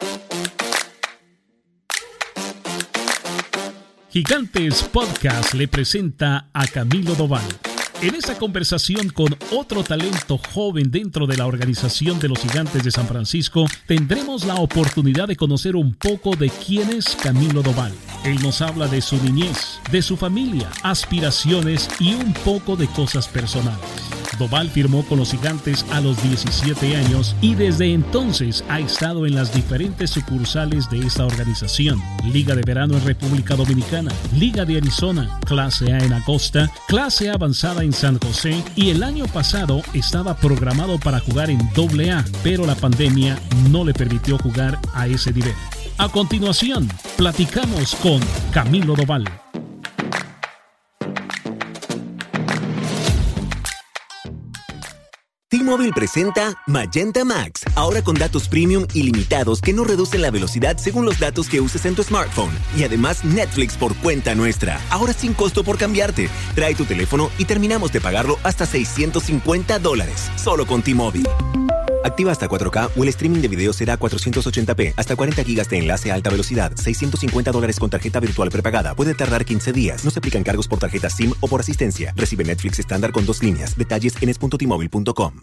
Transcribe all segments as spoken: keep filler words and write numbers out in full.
Gigantes Podcast le presenta a Camilo Doval. En esta conversación con otro talento joven dentro de la organización de los Gigantes de San Francisco, tendremos la oportunidad de conocer un poco de quién es Camilo Doval. Él nos habla de su niñez, de su familia, aspiraciones y un poco de cosas personales. Doval firmó con los Gigantes a los diecisiete años y desde entonces ha estado en las diferentes sucursales de esta organización. Liga de Verano en República Dominicana, Liga de Arizona, Clase A en Acosta, Clase A Avanzada en San José y el año pasado estaba programado para jugar en Doble A, pero la pandemia no le permitió jugar a ese nivel. A continuación, platicamos con Camilo Doval. T-Mobile presenta Magenta Max, ahora con datos premium ilimitados que no reducen la velocidad según los datos que uses en tu smartphone. Y además Netflix por cuenta nuestra, ahora sin costo por cambiarte. Trae tu teléfono y terminamos de pagarlo hasta seiscientos cincuenta dólares, solo con T-Mobile. Activa hasta cuatro K o el streaming de video será cuatrocientos ochenta p, hasta cuarenta gigas de enlace a alta velocidad, seiscientos cincuenta dólares con tarjeta virtual prepagada. Puede tardar quince días. No se aplican cargos por tarjeta SIM o por asistencia. Recibe Netflix estándar con dos líneas. Detalles en es punto t mobile punto com.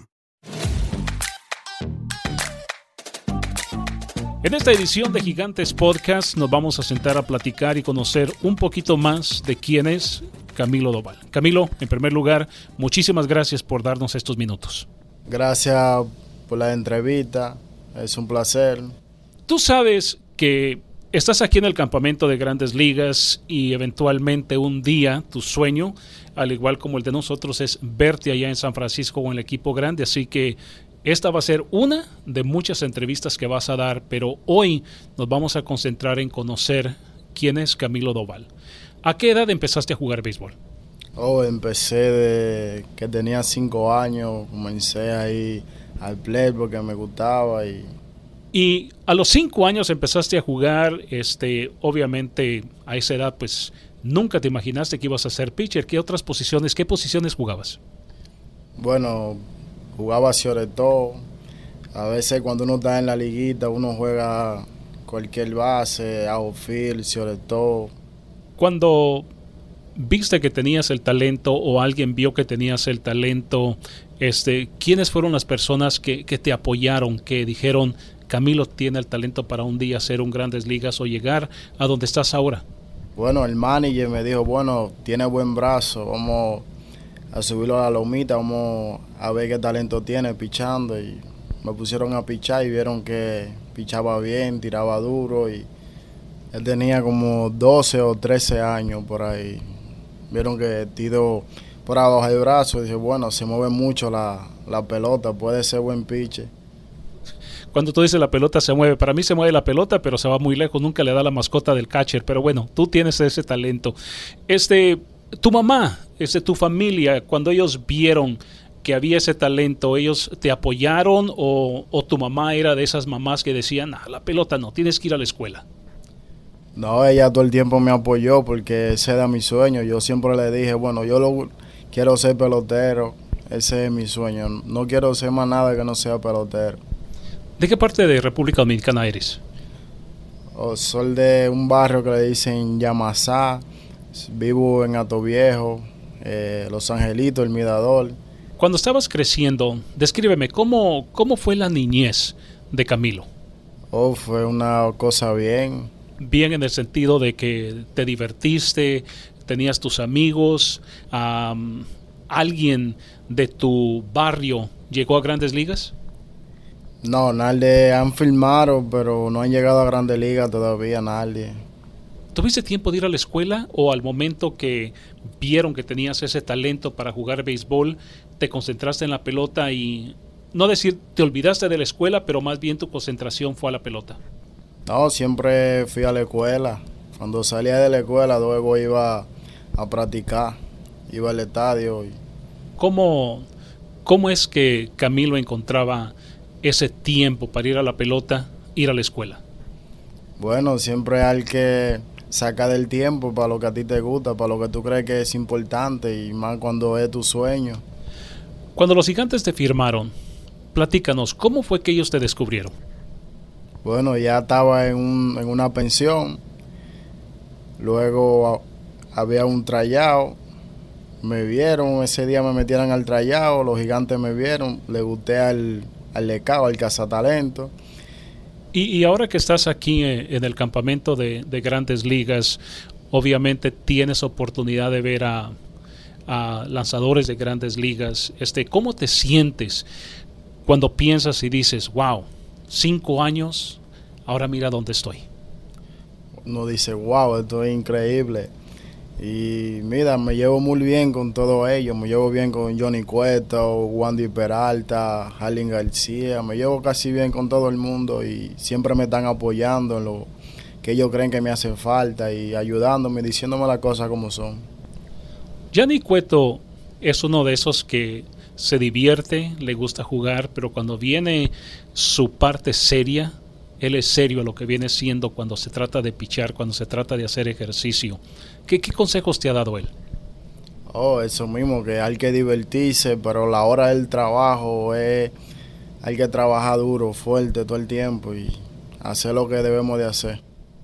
En esta edición de Gigantes Podcast nos vamos a sentar a platicar y conocer un poquito más de quién es Camilo Doval. Camilo, en primer lugar, muchísimas gracias por darnos estos minutos. Gracias por la entrevista, es un placer. Tú sabes que estás aquí en el campamento de Grandes Ligas y eventualmente un día tu sueño, al igual como el de nosotros, es verte allá en San Francisco con el equipo grande, así que esta va a ser una de muchas entrevistas que vas a dar, pero hoy nos vamos a concentrar en conocer quién es Camilo Doval. ¿A qué edad empezaste a jugar béisbol? Oh, empecé de que tenía cinco años, comencé ahí al play porque me gustaba. Y y a los cinco años empezaste a jugar, este, obviamente a esa edad pues nunca te imaginaste que ibas a ser pitcher. ¿Qué otras posiciones, qué posiciones jugabas? Bueno, jugaba sobre todo. A veces cuando uno está en la liguita uno juega cualquier base, outfield, sobre todo. Cuando viste que tenías el talento o alguien vio que tenías el talento, este, ¿quiénes fueron las personas que, que te apoyaron, que dijeron Camilo tiene el talento para un día ser un Grandes Ligas o llegar a donde estás ahora? Bueno, el manager me dijo, bueno, tiene buen brazo, vamos a subirlo a la lomita, vamos a ver qué talento tiene pichando. Y me pusieron a pichar y vieron que pichaba bien, tiraba duro. Y él tenía como doce o trece años por ahí. Vieron que tiró por abajo del brazo y dije, bueno, se mueve mucho la, la pelota, puede ser buen pitcher. Cuando tú dices la pelota se mueve, para mí se mueve la pelota, pero se va muy lejos, nunca le da la mascota del catcher, pero bueno, tú tienes ese talento. Este, tu mamá, este, tu familia, cuando ellos vieron que había ese talento, ¿ellos te apoyaron o, o tu mamá era de esas mamás que decían, ah, la pelota no, tienes que ir a la escuela? No, ella todo el tiempo me apoyó porque ese era mi sueño. Yo siempre le dije, bueno, yo lo, quiero ser pelotero, ese es mi sueño. No quiero ser más nada que no sea pelotero. ¿De qué parte de República Dominicana eres? Oh, soy de un barrio que le dicen Yamasá, vivo en Atoviejo, eh, Los Angelitos, El Mirador. Cuando estabas creciendo, descríbeme, ¿cómo, cómo fue la niñez de Camilo? Oh, fue una cosa bien. Bien en el sentido de que te divertiste, tenías tus amigos, um, ¿alguien de tu barrio llegó a Grandes Ligas? No, nadie han filmado, pero no han llegado a Grandes Ligas todavía nadie. ¿Tuviste tiempo de ir a la escuela o al momento que vieron que tenías ese talento para jugar béisbol, te concentraste en la pelota y, no decir te olvidaste de la escuela, pero más bien tu concentración fue a la pelota? No, siempre fui a la escuela. Cuando salía de la escuela luego iba a practicar, iba al estadio. Y... ¿Cómo, ¿Cómo es que Camilo encontraba ese tiempo para ir a la pelota, ir a la escuela? Bueno, siempre hay que sacar del tiempo para lo que a ti te gusta, para lo que tú crees que es importante y más cuando es tu sueño. Cuando los Gigantes te firmaron, platícanos, ¿cómo fue que ellos te descubrieron? Bueno, ya estaba en, un, en una pensión. Luego había un tryout. Me vieron, ese día me metieron al tryout, los gigantes me vieron, le gusté al, al Lecao, al cazatalento. Y, y ahora que estás aquí en, en el campamento de, de Grandes Ligas, obviamente tienes oportunidad de ver a, a lanzadores de Grandes Ligas. Este, ¿cómo te sientes cuando piensas y dices, wow, cinco años, ahora mira dónde estoy? Uno dice, wow, esto es increíble. Y mira, me llevo muy bien con todos ellos. Me llevo bien con Johnny Cueto, Wandy Peralta, Harlin García. Me llevo casi bien con todo el mundo y siempre me están apoyando en lo que ellos creen que me hace falta y ayudándome, diciéndome las cosas como son. Johnny Cueto es uno de esos que se divierte, le gusta jugar, pero cuando viene su parte seria, él es serio a lo que viene siendo cuando se trata de pichar, cuando se trata de hacer ejercicio. ¿Qué, qué consejos te ha dado él? Oh, eso mismo, que hay que divertirse, pero la hora del trabajo es, hay que trabajar duro, fuerte todo el tiempo y hacer lo que debemos de hacer.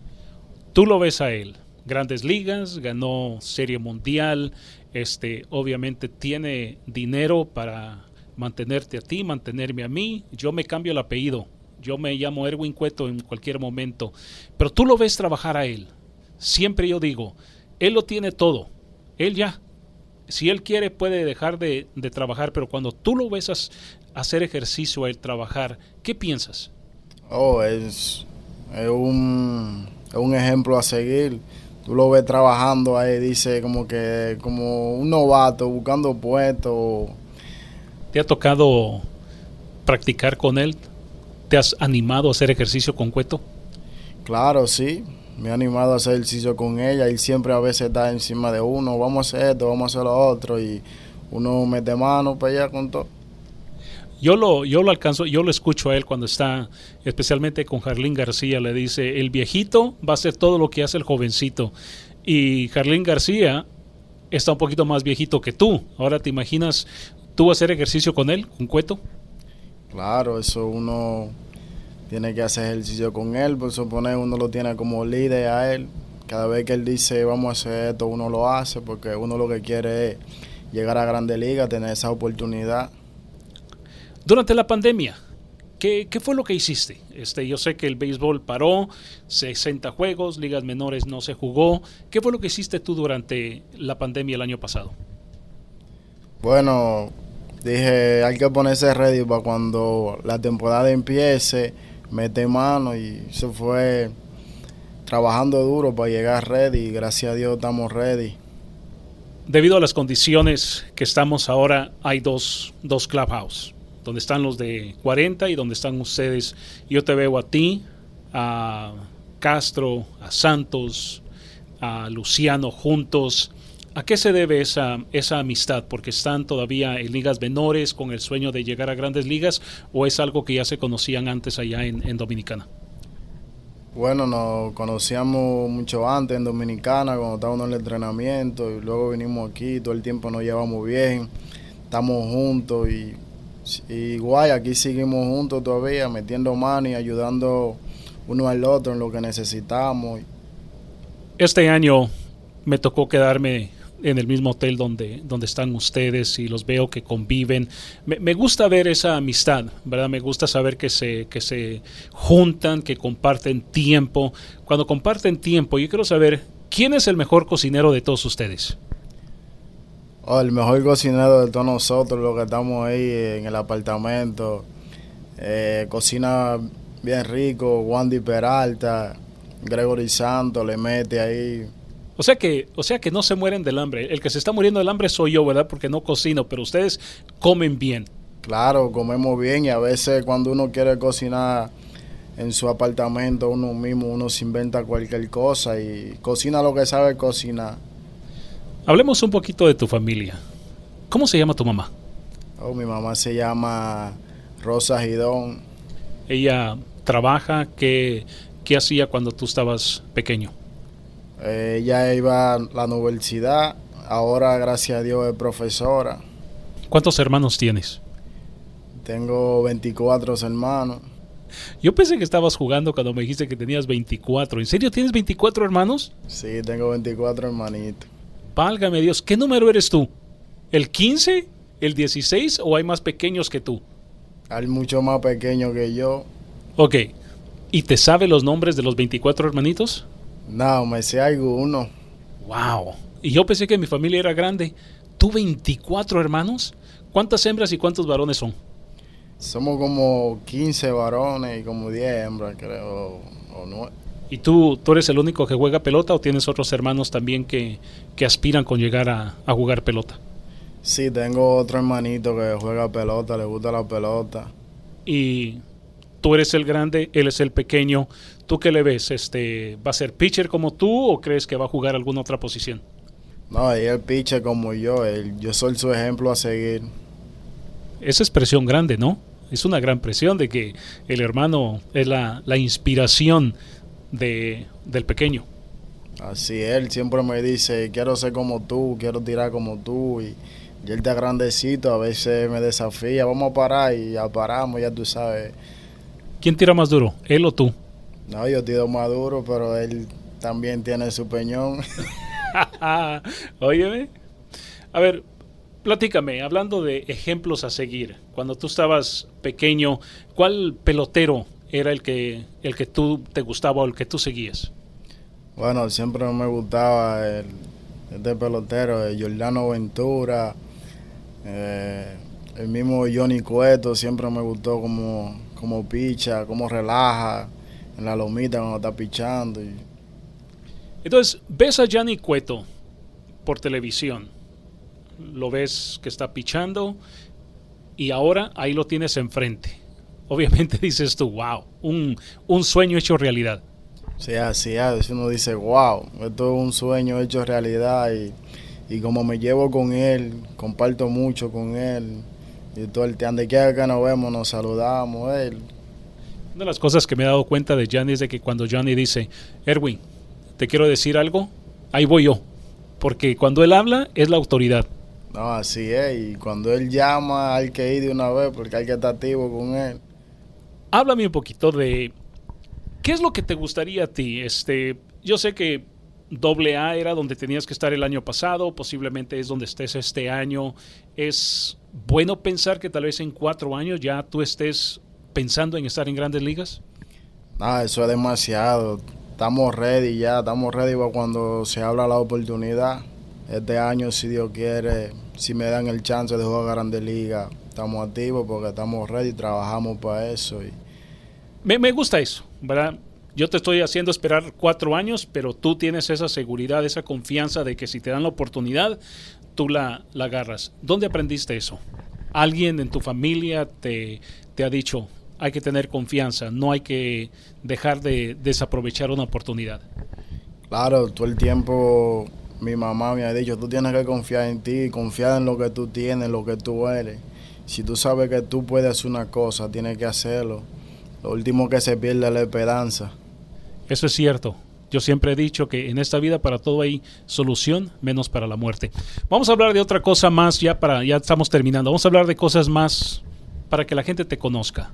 Tú lo ves a él, Grandes Ligas, ganó Serie Mundial, este, obviamente tiene dinero para mantenerte a ti, mantenerme a mí. Yo me cambio el apellido. Yo me llamo Erwin Cueto en cualquier momento, pero tú lo ves trabajar a él. Siempre yo digo, él lo tiene todo, él ya. Si él quiere puede dejar de, de trabajar, pero cuando tú lo ves a, a hacer ejercicio, a él trabajar, ¿qué piensas? Oh, es, es, un, es un ejemplo a seguir. Tú lo ves trabajando ahí, dice como que como un novato buscando puestos. ¿Te ha tocado practicar con él? ¿Te has animado a hacer ejercicio con Cueto? Claro, sí. Me he animado a hacer ejercicio con ella. Y siempre a veces está encima de uno. Vamos a hacer esto, vamos a hacer lo otro. Y uno mete mano para allá con todo. Yo lo, yo lo alcanzo, yo lo escucho a él cuando está, especialmente con Harlin García, le dice, el viejito va a hacer todo lo que hace el jovencito. Y Harlin García está un poquito más viejito que tú. Ahora te imaginas tú hacer ejercicio con él, con Cueto. Claro, eso uno tiene que hacer ejercicio con él, por suponer uno lo tiene como líder a él. Cada vez que él dice vamos a hacer esto, uno lo hace porque uno lo que quiere es llegar a Grandes Ligas, tener esa oportunidad. Durante la pandemia, ¿qué, qué fue lo que hiciste? Este, yo sé que el béisbol paró, sesenta juegos, ligas menores no se jugó. ¿Qué fue lo que hiciste tú durante la pandemia el año pasado? Bueno, dije, hay que ponerse ready para cuando la temporada empiece, meter mano y se fue trabajando duro para llegar ready. Gracias a Dios estamos ready. Debido a las condiciones que estamos ahora, hay dos, dos clubhouse, donde están los de cuarenta y donde están ustedes. Yo te veo a ti, a Castro, a Santos, a Luciano juntos. ¿A qué se debe esa, esa amistad? ¿Porque están todavía en ligas menores con el sueño de llegar a Grandes Ligas o es algo que ya se conocían antes allá en, en Dominicana? Bueno, nos conocíamos mucho antes en Dominicana cuando estábamos en el entrenamiento y luego vinimos aquí, todo el tiempo nos llevamos bien, estamos juntos y, y guay, aquí seguimos juntos todavía metiendo mano y ayudando uno al otro en lo que necesitamos. Este año me tocó quedarme en el mismo hotel donde, donde están ustedes y los veo que conviven. Me, me gusta ver esa amistad, ¿verdad? Me gusta saber que se, que se juntan, que comparten tiempo. Cuando comparten tiempo, yo quiero saber, ¿quién es el mejor cocinero de todos ustedes? Oh, el mejor cocinero de todos nosotros, los que estamos ahí en el apartamento. Eh, cocina bien rico, Wandy Peralta, Gregory Santos le mete ahí. O sea que, o sea que no se mueren del hambre. El que se está muriendo del hambre soy yo, ¿verdad? Porque no cocino, pero ustedes comen bien. Claro, comemos bien y a veces cuando uno quiere cocinar en su apartamento, uno mismo, uno se inventa cualquier cosa y cocina lo que sabe cocinar. Hablemos un poquito de tu familia. ¿Cómo se llama tu mamá? Oh, mi mamá se llama Rosa Gidón. Ella trabaja, ¿qué, qué hacía cuando tú estabas pequeño? Eh, ella iba a la universidad, ahora gracias a Dios es profesora. ¿Cuántos hermanos tienes? Tengo veinticuatro hermanos. Yo pensé que estabas jugando cuando me dijiste que tenías veinticuatro. ¿En serio tienes veinticuatro hermanos? Sí, tengo veinticuatro hermanitos. Válgame Dios, ¿qué número eres tú? ¿El quince? ¿El dieciséis? ¿O hay más pequeños que tú? Hay mucho más pequeño que yo. Ok. ¿Y te sabe los nombres de los veinticuatro hermanitos? No, me sé alguno. Wow. Y yo pensé que mi familia era grande. ¿Tú veinticuatro hermanos? ¿Cuántas hembras y cuántos varones son? Somos como quince varones y como diez hembras, creo, o nueve. ¿Y tú, tú eres el único que juega pelota o tienes otros hermanos también que, que aspiran con llegar a, a jugar pelota? Sí, tengo otro hermanito que juega pelota, le gusta la pelota. Y tú eres el grande, él es el pequeño. ¿Tú qué le ves? Este, ¿va a ser pitcher como tú o crees que va a jugar alguna otra posición? No, él es pitcher como yo, él, yo soy su ejemplo a seguir. Esa es presión grande, ¿no? Es una gran presión de que el hermano es la, la inspiración de, del pequeño. Así él siempre me dice, quiero ser como tú, quiero tirar como tú. Y, y él está grandecito, a veces me desafía, vamos a parar y ya paramos, ya tú sabes. ¿Quién tira más duro, él o tú? No, yo tiro más duro, pero él también tiene su peñón. Óyeme. A ver, platícame, hablando de ejemplos a seguir. Cuando tú estabas pequeño, ¿cuál pelotero era el que, el que tú te gustaba o el que tú seguías? Bueno, siempre me gustaba el, este pelotero, el Giordano Ventura, eh, el mismo Johnny Cueto, siempre me gustó como, como picha, como relaja en la lomita cuando está pichando. Y... Entonces, ves a Johnny Cueto por televisión, lo ves que está pichando y ahora ahí lo tienes enfrente. Obviamente dices tú, wow, un, un sueño hecho realidad. Sí, así es, uno dice, wow, esto es un sueño hecho realidad y, y como me llevo con él, comparto mucho con él y todo el tiempo, de que que nos vemos, nos saludamos, él. Una de las cosas que me he dado cuenta de Johnny es de que cuando Johnny dice, Erwin, te quiero decir algo, ahí voy yo, porque cuando él habla es la autoridad. No, así es, y cuando él llama hay que ir de una vez porque hay que estar activo con él. Háblame un poquito de ¿qué es lo que te gustaría a ti? Este, yo sé que doble A era donde tenías que estar el año pasado, posiblemente es donde estés este año. ¿Es bueno pensar que tal vez en cuatro años ya tú estés pensando en estar en Grandes Ligas? No, eso es demasiado. Estamos ready ya, estamos ready para cuando se abra la oportunidad. Este año, si Dios quiere, si me dan el chance de jugar Grandes Ligas, estamos activos porque estamos ready, trabajamos para eso. Y... Me, me gusta eso, ¿verdad? Yo te estoy haciendo esperar cuatro años, pero tú tienes esa seguridad, esa confianza de que si te dan la oportunidad, tú la, la agarras. ¿Dónde aprendiste eso? ¿Alguien en tu familia te, te ha dicho, hay que tener confianza, no hay que dejar de desaprovechar una oportunidad? Claro, todo el tiempo mi mamá me ha dicho, tú tienes que confiar en ti, confiar en lo que tú tienes, lo que tú eres. Si tú sabes que tú puedes hacer una cosa, tienes que hacerlo. Lo último que se pierde es la esperanza. Eso es cierto. Yo siempre he dicho que en esta vida para todo hay solución, menos para la muerte. Vamos a hablar de otra cosa más, ya para ya estamos terminando. Vamos a hablar de cosas más para que la gente te conozca.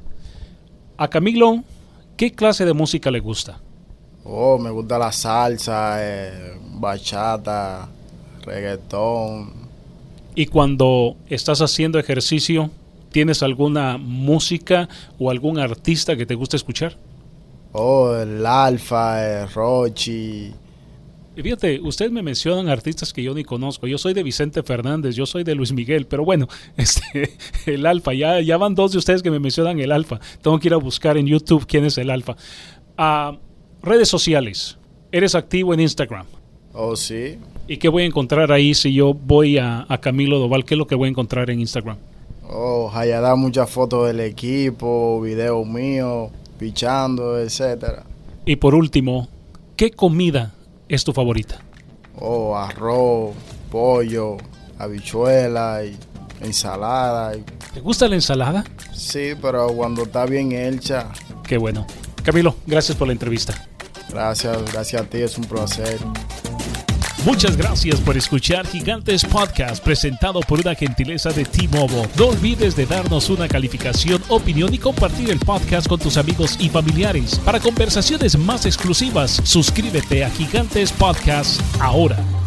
A Camilo, ¿qué clase de música le gusta? Oh, me gusta la salsa, eh, bachata, reggaetón. Y cuando estás haciendo ejercicio, ¿tienes alguna música o algún artista que te gusta escuchar? Oh, el Alfa, el Rochi. Y fíjate, ustedes me mencionan artistas que yo ni conozco. Yo soy de Vicente Fernández, yo soy de Luis Miguel, pero bueno, este, el Alfa, ya, ya van dos de ustedes que me mencionan el Alfa. Tengo que ir a buscar en YouTube quién es el Alfa. Uh, redes sociales, ¿eres activo en Instagram? Oh, sí. ¿Y qué voy a encontrar ahí si yo voy a, a Camilo Doval? ¿Qué es lo que voy a encontrar en Instagram? Oh, allá da muchas fotos del equipo, videos míos, pichando, etcétera. Y por último, ¿qué comida es tu favorita? Oh, arroz, pollo, habichuela y ensalada. Y... ¿Te gusta la ensalada? Sí, pero cuando está bien hecha. Qué bueno. Camilo, gracias por la entrevista. Gracias, gracias a ti, es un placer. Muchas gracias por escuchar Gigantes Podcast, presentado por una gentileza de T-Mobile. No olvides de darnos una calificación, opinión y compartir el podcast con tus amigos y familiares. Para conversaciones más exclusivas, suscríbete a Gigantes Podcast ahora.